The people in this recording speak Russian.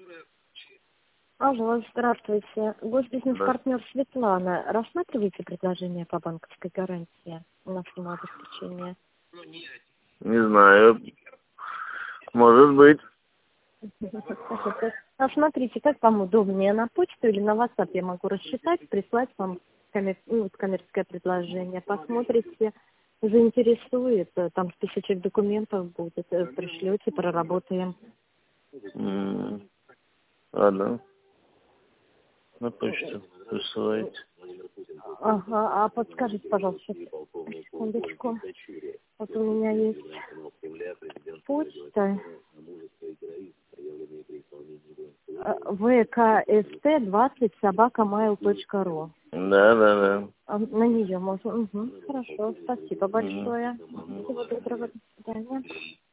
Алло, здравствуйте. Госбизнес-партнер Светлана. Рассматриваете предложение по банковской гарантии на самообеспечение? Не знаю. Может быть. Смотрите, как вам удобнее, на почту или на WhatsApp я могу рассчитать, прислать вам коммерческое предложение. Посмотрите, заинтересует, там списочек документов будет, пришлете, проработаем. Ладно. На почту присылайте. Ага, а подскажите, пожалуйста, секундочку. Вот у меня есть почта vkst20@mail.ru. Да. На нее можно. Угу, хорошо, спасибо большое. Всего доброго, до свидания.